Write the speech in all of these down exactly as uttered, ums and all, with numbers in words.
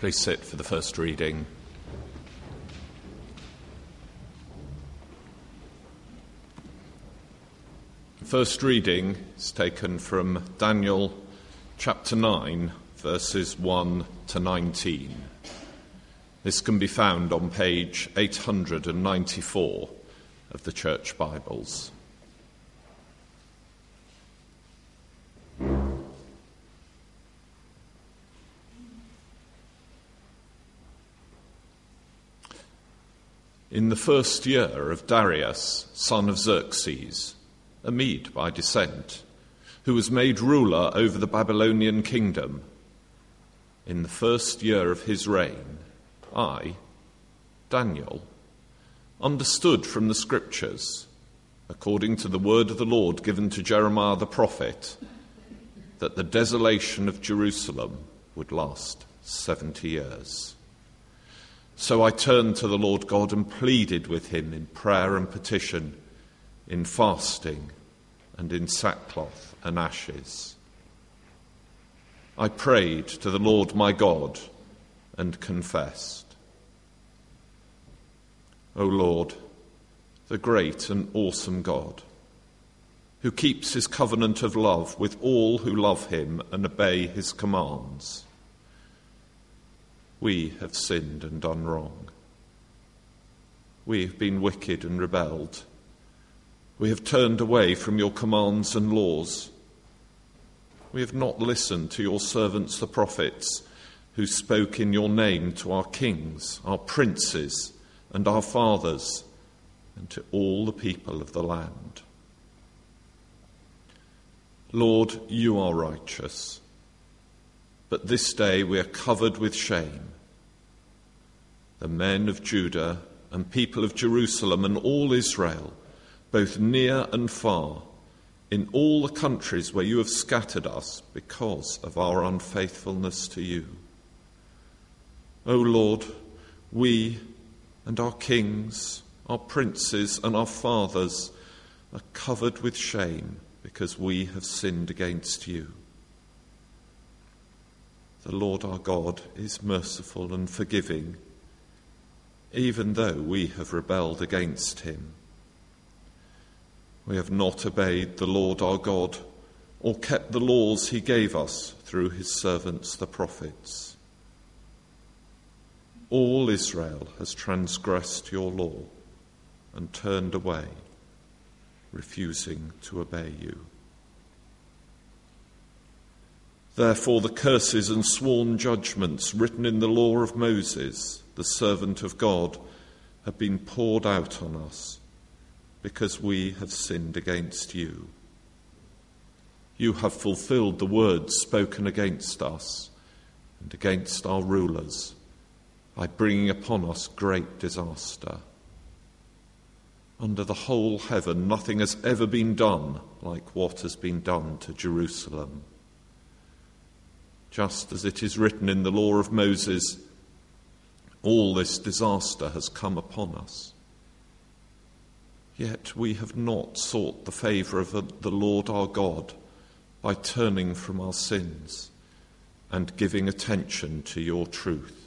Please sit for the first reading. The first reading is taken from Daniel chapter nine, verses one to nineteen. This can be found on page eight hundred ninety-four of the Church Bibles. In the first year of Darius, son of Xerxes, a Mede by descent, who was made ruler over the Babylonian kingdom, in the first year of his reign, I, Daniel, understood from the Scriptures, according to the word of the Lord given to Jeremiah the prophet, that the desolation of Jerusalem would last seventy years. So I turned to the Lord God and pleaded with him in prayer and petition, in fasting and in sackcloth and ashes. I prayed to the Lord my God and confessed, O Lord, the great and awesome God, who keeps his covenant of love with all who love him and obey his commands. We have sinned and done wrong. We have been wicked and rebelled. We have turned away from your commands and laws. We have not listened to your servants the prophets, who spoke in your name to our kings, our princes, and our fathers, and to all the people of the land. Lord, you are righteous, but this day we are covered with shame. The men of Judah and people of Jerusalem and all Israel, both near and far, in all the countries where you have scattered us because of our unfaithfulness to you. O Lord, we and our kings, our princes and our fathers are covered with shame because we have sinned against you. The Lord our God is merciful and forgiving, even though we have rebelled against him. We have not obeyed the Lord our God or kept the laws he gave us through his servants the prophets. All Israel has transgressed your law and turned away, refusing to obey you. Therefore the curses and sworn judgments written in the law of Moses, the servant of God, have been poured out on us because we have sinned against you. You have fulfilled the words spoken against us and against our rulers by bringing upon us great disaster. Under the whole heaven, nothing has ever been done like what has been done to Jerusalem. Just as it is written in the law of Moses, all this disaster has come upon us. Yet we have not sought the favour of the Lord our God by turning from our sins and giving attention to your truth.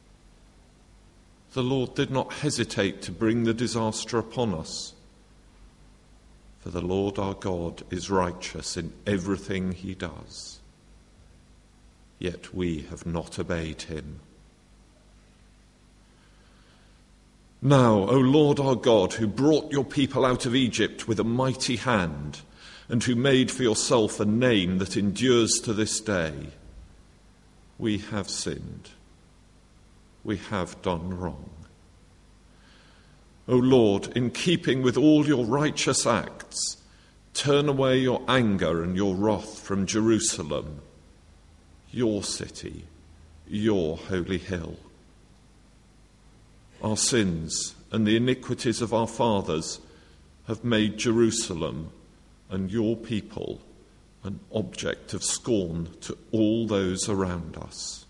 The Lord did not hesitate to bring the disaster upon us, for the Lord our God is righteous in everything he does. Yet we have not obeyed him. Now, O Lord our God, who brought your people out of Egypt with a mighty hand, and who made for yourself a name that endures to this day, we have sinned. We have done wrong. O Lord, in keeping with all your righteous acts, turn away your anger and your wrath from Jerusalem, your city, your holy hill. Our sins and the iniquities of our fathers have made Jerusalem and your people an object of scorn to all those around us.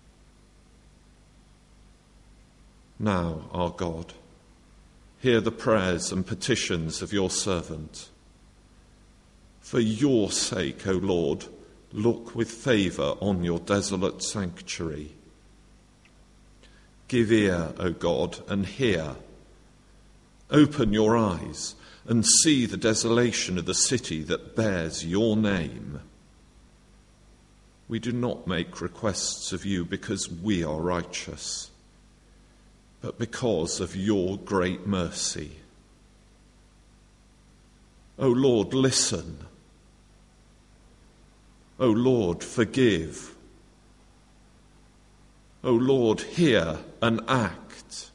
Now, our God, hear the prayers and petitions of your servant. For your sake, O Lord, look with favour on your desolate sanctuary. Give ear, O God, and hear. Open your eyes and see the desolation of the city that bears your name. We do not make requests of you because we are righteous, but because of your great mercy. O Lord, listen. O Lord, forgive. O Lord, hear and act.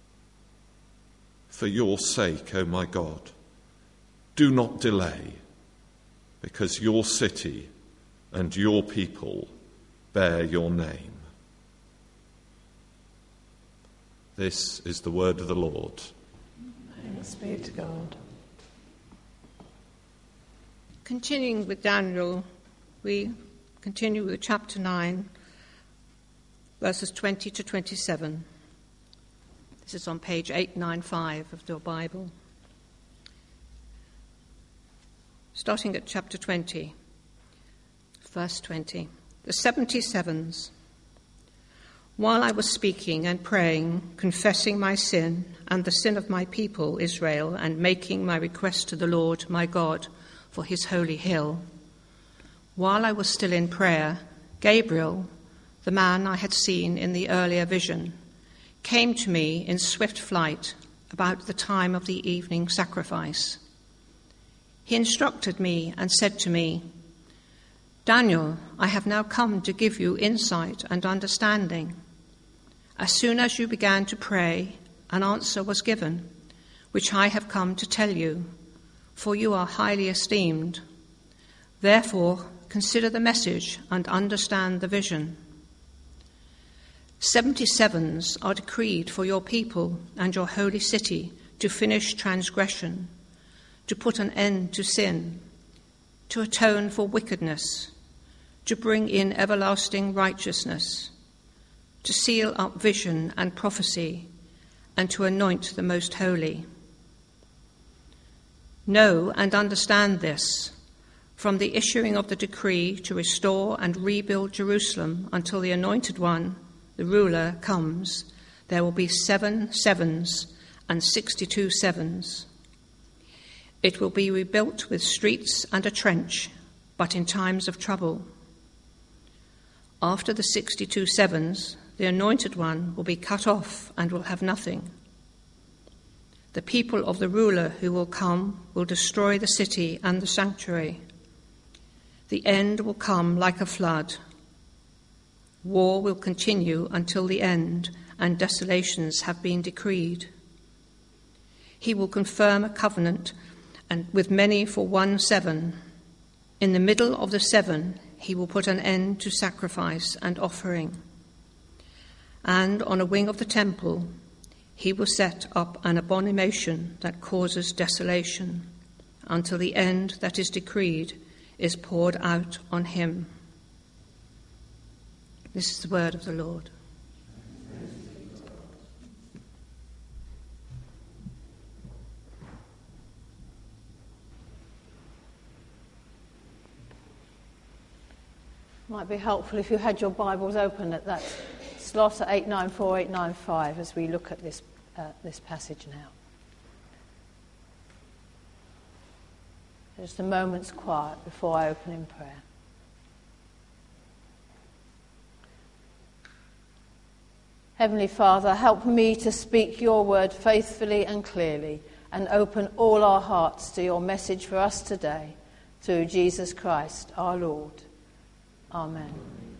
For your sake, O my God, do not delay, because your city and your people bear your name. This is the word of the Lord. Thanks be to God. Continuing with Daniel, we continue with chapter nine, verses twenty to twenty-seven. This is on page eight ninety-five of your Bible. Starting at chapter twenty, verse twenty. The seventy sevens. While I was speaking and praying, confessing my sin and the sin of my people Israel, and making my request to the Lord my God for his holy hill, while I was still in prayer, Gabriel, the man I had seen in the earlier vision, came to me in swift flight about the time of the evening sacrifice. He instructed me and said to me, Daniel, I have now come to give you insight and understanding. As soon as you began to pray, an answer was given, which I have come to tell you, for you are highly esteemed. Therefore, consider the message and understand the vision. Seventy sevens are decreed for your people and your holy city to finish transgression, to put an end to sin, to atone for wickedness, to bring in everlasting righteousness, to seal up vision and prophecy, and to anoint the most holy. Know and understand this. From the issuing of the decree to restore and rebuild Jerusalem until the Anointed One, the ruler, comes, there will be seven sevens and sixty-two sevens. It will be rebuilt with streets and a trench, but in times of trouble. After the sixty-two sevens, the Anointed One will be cut off and will have nothing. The people of the ruler who will come will destroy the city and the sanctuary. The end will come like a flood. War will continue until the end, and desolations have been decreed. He will confirm a covenant and with many for one seven. In the middle of the seven, he will put an end to sacrifice and offering. And on a wing of the temple, he will set up an abomination that causes desolation, until the end that is decreed is poured out on him. This is the word of the Lord. Might be helpful if you had your Bibles open at that slot at eight ninety-four, eight ninety-five as we look at this uh, this passage now. Just a moment's quiet before I open in prayer. Heavenly Father, help me to speak your word faithfully and clearly, and open all our hearts to your message for us today, through Jesus Christ our Lord. Amen.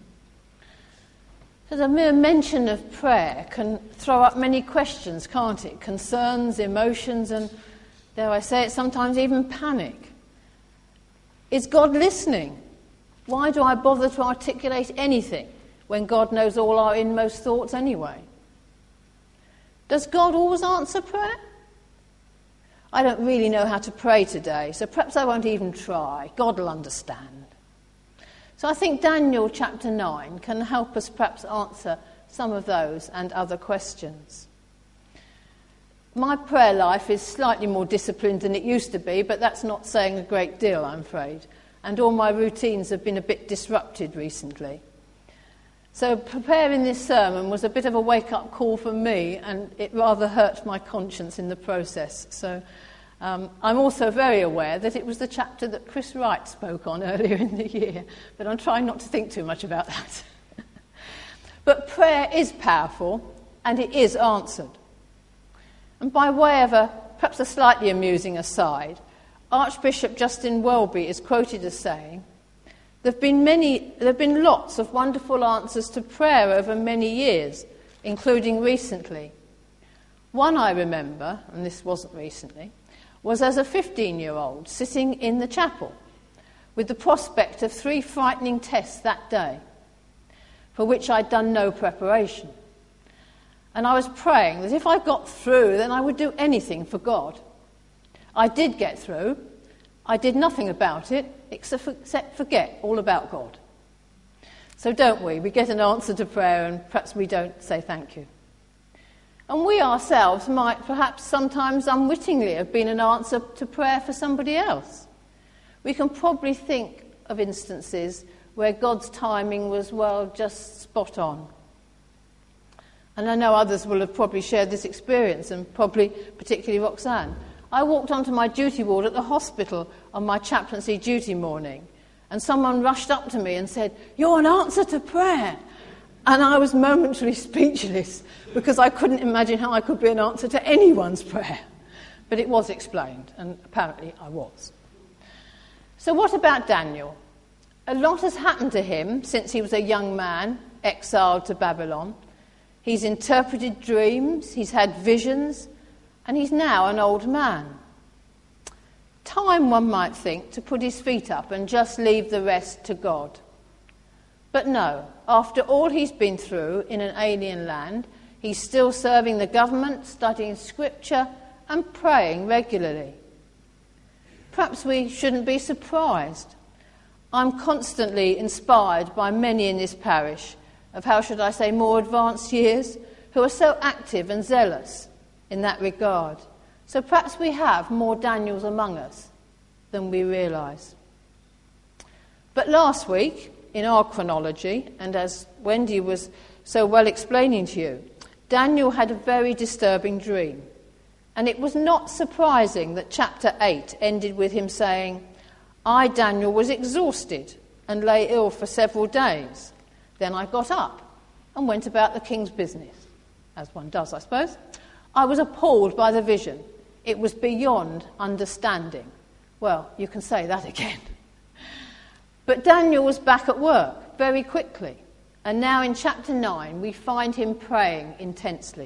So the mere mention of prayer can throw up many questions, can't it? Concerns, emotions, and, dare I say it, sometimes even panic. Is God listening? Why do I bother to articulate anything when God knows all our inmost thoughts anyway? Does God always answer prayer? I don't really know how to pray today, so perhaps I won't even try. God will understand. So I think Daniel chapter nine can help us perhaps answer some of those and other questions. My prayer life is slightly more disciplined than it used to be, but that's not saying a great deal, I'm afraid. And all my routines have been a bit disrupted recently. So preparing this sermon was a bit of a wake-up call for me, and it rather hurt my conscience in the process. So um, I'm also very aware that it was the chapter that Chris Wright spoke on earlier in the year, but I'm trying not to think too much about that. But prayer is powerful, and it is answered. And by way of a perhaps a slightly amusing aside, Archbishop Justin Welby is quoted as saying, There have been many, there have been lots of wonderful answers to prayer over many years, including recently. One I remember, and this wasn't recently, was as a fifteen-year-old sitting in the chapel with the prospect of three frightening tests that day, for which I'd done no preparation. And I was praying that if I got through, then I would do anything for God. I did get through. I did nothing about it, except forget all about God. So don't we? We get an answer to prayer and perhaps we don't say thank you. And we ourselves might perhaps sometimes unwittingly have been an answer to prayer for somebody else. We can probably think of instances where God's timing was, well, just spot on. And I know others will have probably shared this experience, and probably particularly Roxanne. I walked onto my duty ward at the hospital on my chaplaincy duty morning, and someone rushed up to me and said, "You're an answer to prayer." And I was momentarily speechless because I couldn't imagine how I could be an answer to anyone's prayer. But it was explained, and apparently I was. So what about Daniel? A lot has happened to him since he was a young man, exiled to Babylon. He's interpreted dreams, he's had visions, and he's now an old man. Time, one might think, to put his feet up and just leave the rest to God. But no, after all he's been through in an alien land, he's still serving the government, studying scripture, and praying regularly. Perhaps we shouldn't be surprised. I'm constantly inspired by many in this parish of, how should I say, more advanced years, who are so active and zealous in that regard. So perhaps we have more Daniels among us than we realise. But last week, in our chronology, and as Wendy was so well explaining to you, Daniel had a very disturbing dream. And it was not surprising that chapter eight ended with him saying, "I, Daniel, was exhausted and lay ill for several days. Then I got up and went about the king's business," as one does, I suppose. "I was appalled by the vision. It was beyond understanding." Well, you can say that again. But Daniel was back at work very quickly. And now in chapter nine, we find him praying intensely.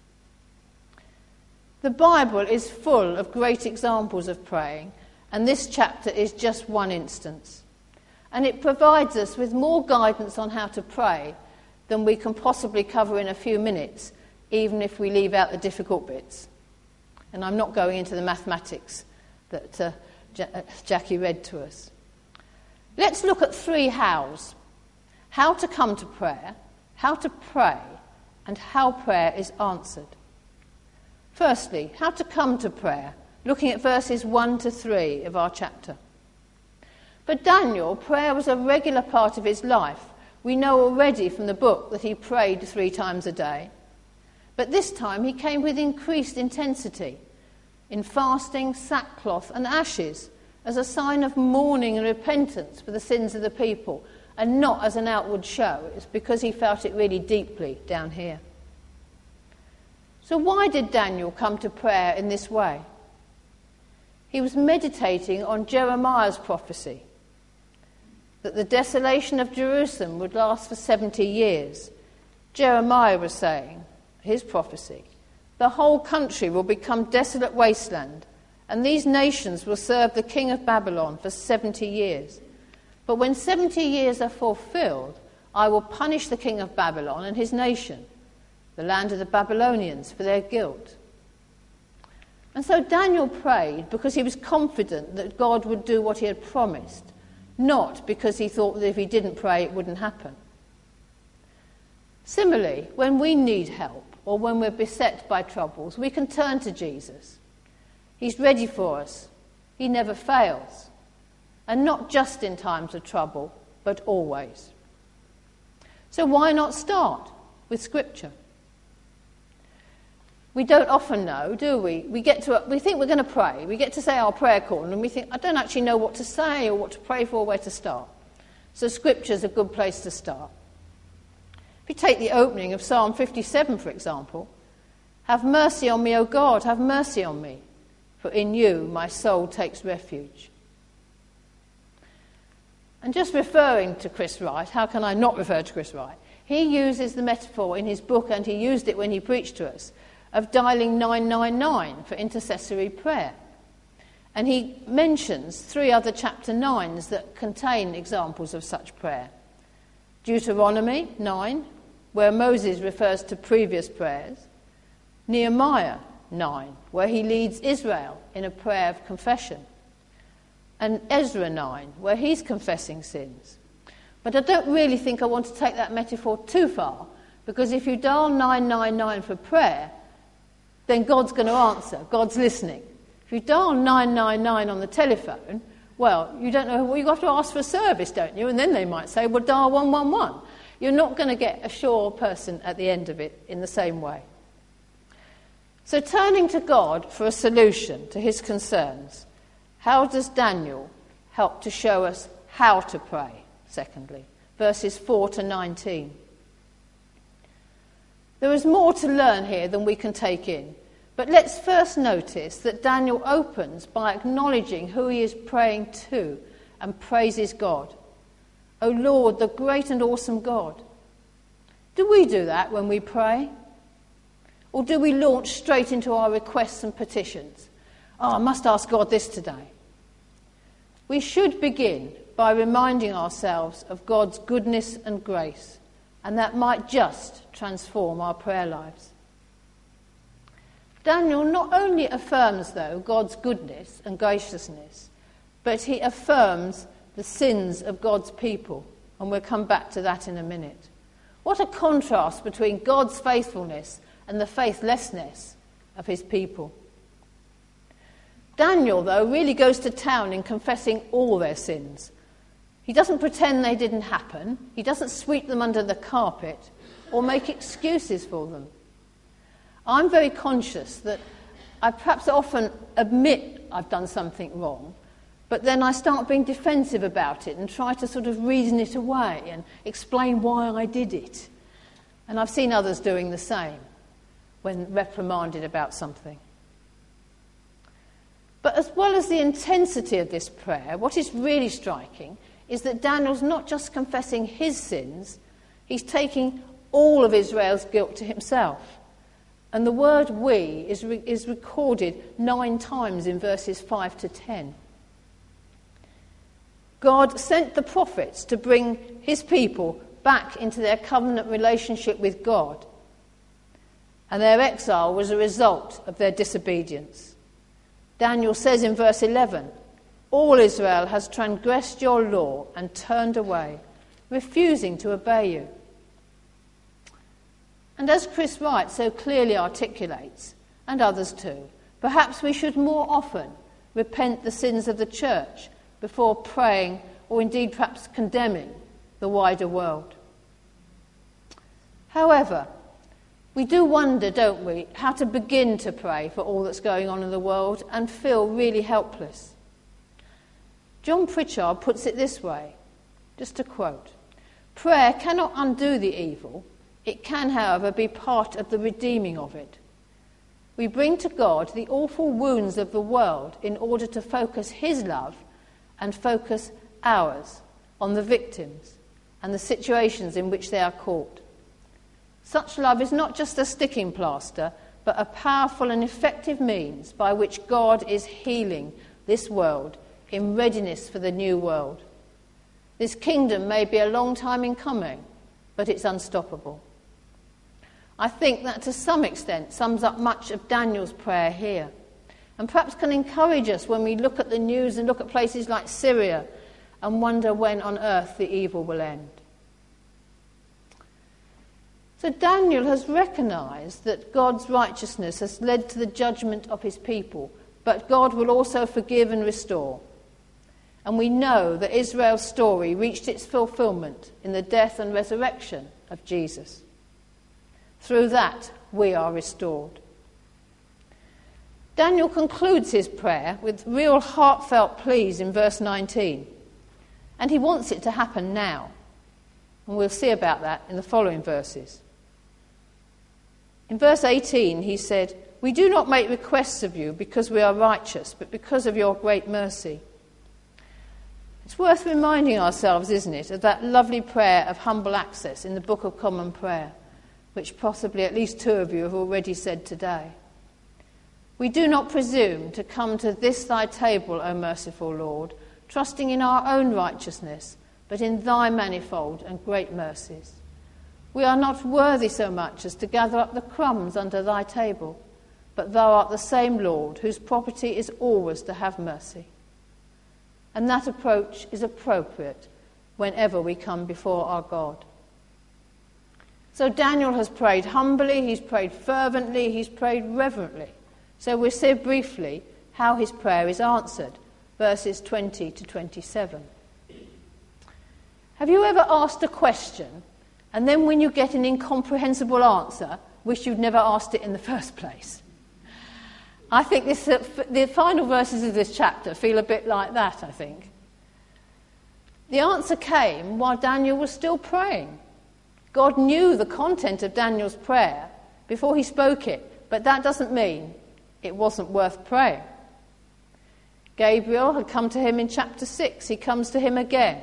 The Bible is full of great examples of praying, and this chapter is just one instance. And it provides us with more guidance on how to pray than we can possibly cover in a few minutes, even if we leave out the difficult bits. And I'm not going into the mathematics that uh, J- uh, Jackie read to us. Let's look at three hows. How to come to prayer, how to pray, and how prayer is answered. Firstly, how to come to prayer, looking at verses one to three of our chapter. For Daniel, prayer was a regular part of his life. We know already from the book that he prayed three times a day. But this time he came with increased intensity, in fasting, sackcloth and ashes, as a sign of mourning and repentance for the sins of the people, and not as an outward show. It's because he felt it really deeply down here. So why did Daniel come to prayer in this way? He was meditating on Jeremiah's prophecy that the desolation of Jerusalem would last for seventy years. Jeremiah was saying, his prophecy, the whole country will become desolate wasteland, and these nations will serve the king of Babylon for seventy years. But when seventy years are fulfilled, I will punish the king of Babylon and his nation, the land of the Babylonians, for their guilt. And so Daniel prayed because he was confident that God would do what he had promised, not because he thought that if he didn't pray it wouldn't happen. Similarly, when we need help or when we're beset by troubles, we can turn to Jesus. He's ready for us. He never fails. And not just in times of trouble, but always. So why not start with Scripture? We don't often know, do we? We get to, we think we're going to pray. We get to say our prayer call, and we think, I don't actually know what to say or what to pray for, or where to start. So Scripture's a good place to start. If you take the opening of Psalm fifty-seven, for example, have mercy on me, O God, have mercy on me, for in you my soul takes refuge. And just referring to Chris Wright, how can I not refer to Chris Wright? He uses the metaphor in his book, and he used it when he preached to us, of dialing nine nine nine for intercessory prayer. And he mentions three other chapter nines that contain examples of such prayer. Deuteronomy nine, where Moses refers to previous prayers. Nehemiah nine, where he leads Israel in a prayer of confession. And Ezra nine, where he's confessing sins. But I don't really think I want to take that metaphor too far, because if you dial nine nine nine for prayer, then God's going to answer. God's listening. If you dial nine nine nine on the telephone, well, you don't know, well, you have to ask for service, don't you? And then they might say, well, dial one one one. You're not going to get a sure person at the end of it in the same way. So turning to God for a solution to his concerns, how does Daniel help to show us how to pray, secondly? Verses four to nineteen. There is more to learn here than we can take in, but let's first notice that Daniel opens by acknowledging who he is praying to and praises God. O Lord, the great and awesome God. Do we do that when we pray? Or do we launch straight into our requests and petitions? Oh, I must ask God this today. We should begin by reminding ourselves of God's goodness and grace, and that might just transform our prayer lives. Daniel not only affirms, though, God's goodness and graciousness, but he affirms the sins of God's people, and we'll come back to that in a minute. What a contrast between God's faithfulness and the faithlessness of his people. Daniel, though, really goes to town in confessing all their sins. He doesn't pretend they didn't happen. He doesn't sweep them under the carpet or make excuses for them. I'm very conscious that I perhaps often admit I've done something wrong, but then I start being defensive about it and try to sort of reason it away and explain why I did it. And I've seen others doing the same when reprimanded about something. But as well as the intensity of this prayer, what is really striking is that Daniel's not just confessing his sins, he's taking all of Israel's guilt to himself. And the word we is, re- is recorded nine times in verses five to ten. God sent the prophets to bring his people back into their covenant relationship with God. And their exile was a result of their disobedience. Daniel says in verse eleven, all Israel has transgressed your law and turned away, refusing to obey you. And as Chris Wright so clearly articulates, and others too, perhaps we should more often repent the sins of the church before praying or indeed perhaps condemning the wider world. However, we do wonder, don't we, how to begin to pray for all that's going on in the world and feel really helpless. John Pritchard puts it this way, just to quote, prayer cannot undo the evil. It can, however, be part of the redeeming of it. We bring to God the awful wounds of the world in order to focus his love and focus ours on the victims and the situations in which they are caught. Such love is not just a sticking plaster, but a powerful and effective means by which God is healing this world in readiness for the new world. This kingdom may be a long time in coming, but it's unstoppable. I think that to some extent sums up much of Daniel's prayer here, and perhaps can encourage us when we look at the news and look at places like Syria and wonder when on earth the evil will end. So Daniel has recognised that God's righteousness has led to the judgment of his people, but God will also forgive and restore. And we know that Israel's story reached its fulfillment in the death and resurrection of Jesus. Through that, we are restored. Daniel concludes his prayer with real heartfelt pleas in verse nineteen. And he wants it to happen now. And we'll see about that in the following verses. In verse eighteen, he said, "We do not make requests of you because we are righteous, but because of your great mercy." It's worth reminding ourselves, isn't it, of that lovely prayer of humble access in the Book of Common Prayer, which possibly at least two of you have already said today. "We do not presume to come to this thy table, O merciful Lord, trusting in our own righteousness, but in thy manifold and great mercies. We are not worthy so much as to gather up the crumbs under thy table, but thou art the same Lord, whose property is always to have mercy." And that approach is appropriate whenever we come before our God. So Daniel has prayed humbly, he's prayed fervently, he's prayed reverently. So we'll see briefly how his prayer is answered, verses twenty to twenty-seven. Have you ever asked a question, and then when you get an incomprehensible answer, wish you'd never asked it in the first place? I think this, uh, f- the final verses of this chapter feel a bit like that, I think. The answer came while Daniel was still praying. God knew the content of Daniel's prayer before he spoke it, but that doesn't mean it wasn't worth praying. Gabriel had come to him in chapter six. He comes to him again.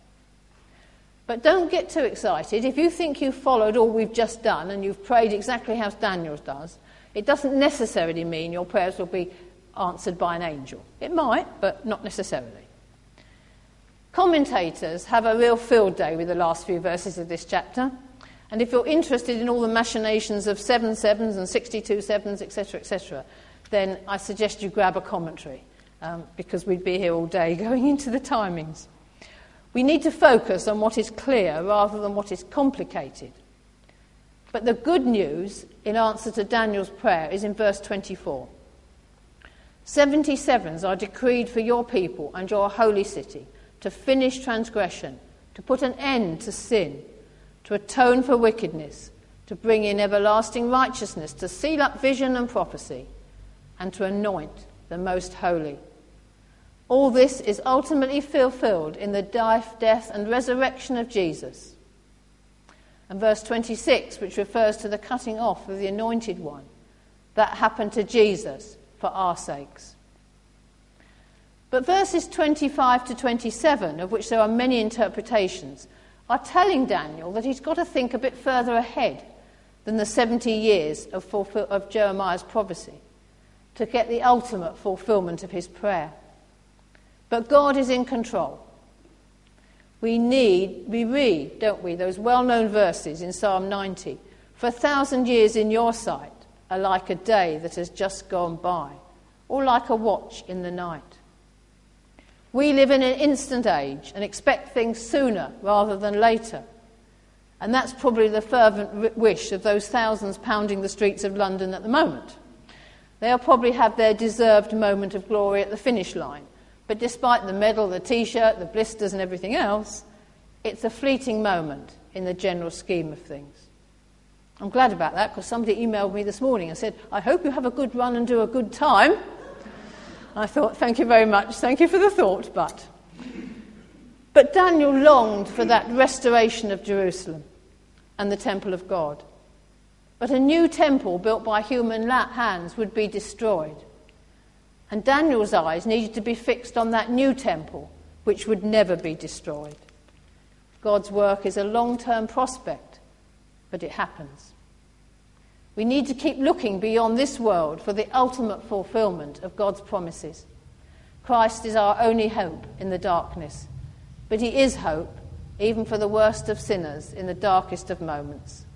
But don't get too excited. If you think you've followed all we've just done and you've prayed exactly how Daniel does, it doesn't necessarily mean your prayers will be answered by an angel. It might, but not necessarily. Commentators have a real field day with the last few verses of this chapter. And if you're interested in all the machinations of seven sevens and sixty-two sevens, et cetera, et cetera, then I suggest you grab a commentary, um, because we'd be here all day going into the timings. We need to focus on what is clear rather than what is complicated. But the good news in answer to Daniel's prayer is in verse twenty-four. Seventy sevens are decreed for your people and your holy city to finish transgression, to put an end to sin, to atone for wickedness, to bring in everlasting righteousness, to seal up vision and prophecy, and to anoint the most holy. All this is ultimately fulfilled in the life, death, and resurrection of Jesus. And verse twenty-six, which refers to the cutting off of the anointed one, that happened to Jesus for our sakes. But verses twenty-five to twenty-seven, of which there are many interpretations, are telling Daniel that he's got to think a bit further ahead than the seventy years of, fulfill- of Jeremiah's prophecy to get the ultimate fulfillment of his prayer. But God is in control. We need, we read, don't we, those well-known verses in Psalm ninety. For a thousand years in your sight are like a day that has just gone by, or like a watch in the night. We live in an instant age and expect things sooner rather than later. And that's probably the fervent wish of those thousands pounding the streets of London at the moment. They'll probably have their deserved moment of glory at the finish line. But despite the medal, the T-shirt, the blisters and everything else, it's a fleeting moment in the general scheme of things. I'm glad about that because somebody emailed me this morning and said, I hope you have a good run and do a good time. I thought, thank you very much, thank you for the thought, but... But Daniel longed for that restoration of Jerusalem and the temple of God. But a new temple built by human hands would be destroyed. And Daniel's eyes needed to be fixed on that new temple, which would never be destroyed. God's work is a long-term prospect, but it happens. We need to keep looking beyond this world for the ultimate fulfillment of God's promises. Christ is our only hope in the darkness, but he is hope even for the worst of sinners in the darkest of moments.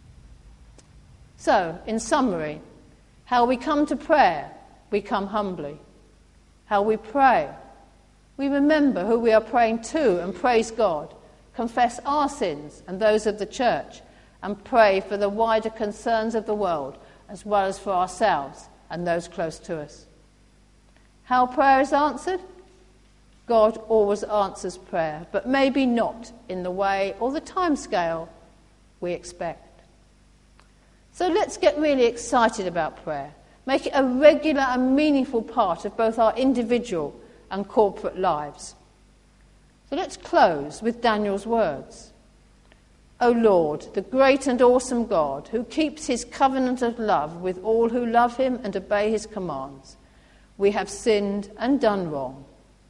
So, in summary, how we come to prayer, we come humbly. How we pray, we remember who we are praying to and praise God, confess our sins and those of the church, and pray for the wider concerns of the world as well as for ourselves and those close to us. How prayer is answered? God always answers prayer, but maybe not in the way or the time scale we expect. So let's get really excited about prayer. Make it a regular and meaningful part of both our individual and corporate lives. So let's close with Daniel's words. O Lord, the great and awesome God, who keeps his covenant of love with all who love him and obey his commands, we have sinned and done wrong.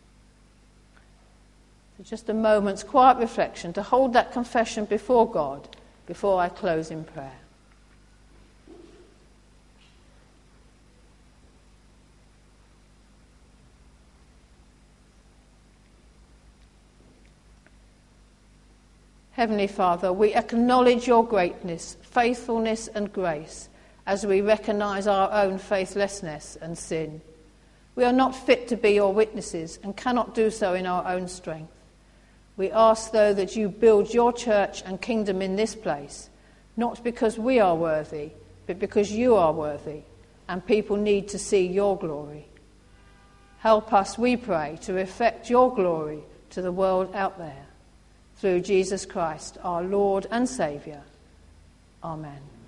So just a moment's quiet reflection to hold that confession before God before I close in prayer. Heavenly Father, we acknowledge your greatness, faithfulness and grace as we recognise our own faithlessness and sin. We are not fit to be your witnesses and cannot do so in our own strength. We ask, though, that you build your church and kingdom in this place, not because we are worthy, but because you are worthy, and people need to see your glory. Help us, we pray, to reflect your glory to the world out there. Through Jesus Christ, our Lord and Saviour. Amen.